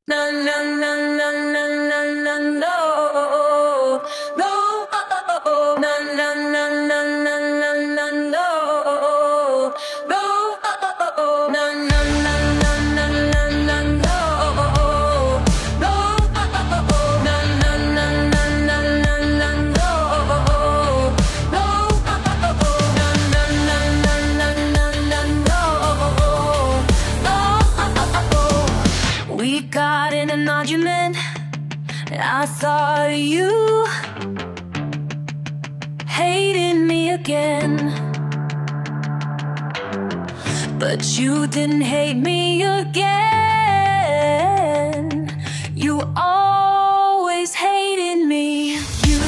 Na na na na na na na no no na na na na na na na no no na na na na na na na no no na na na na na na na no no na na na na na na na no. We got in an argument, and I thought you hated me again, but you didn't hate me again. You always hated me. You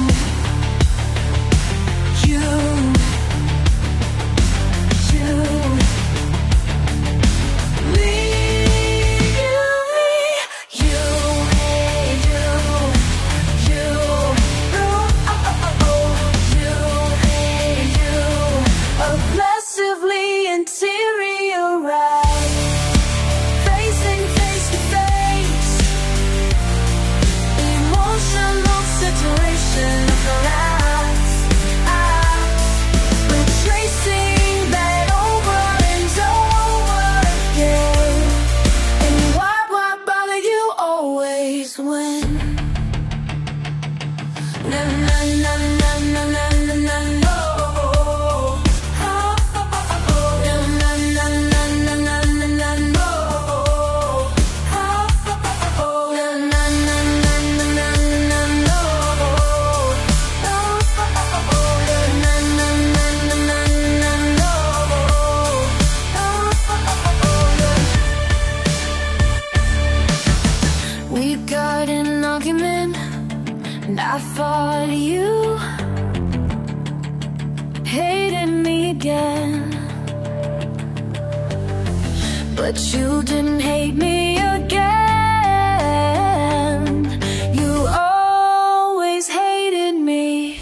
we got in an argument, and I thought you hated me again, but you didn't hate me again. You always hated me.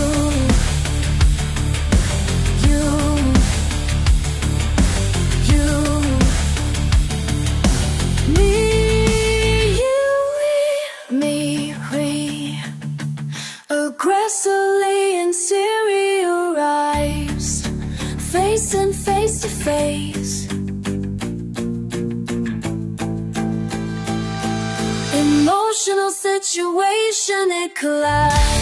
Aggressively interiorize, facing face to face. Emotional situation, it collides.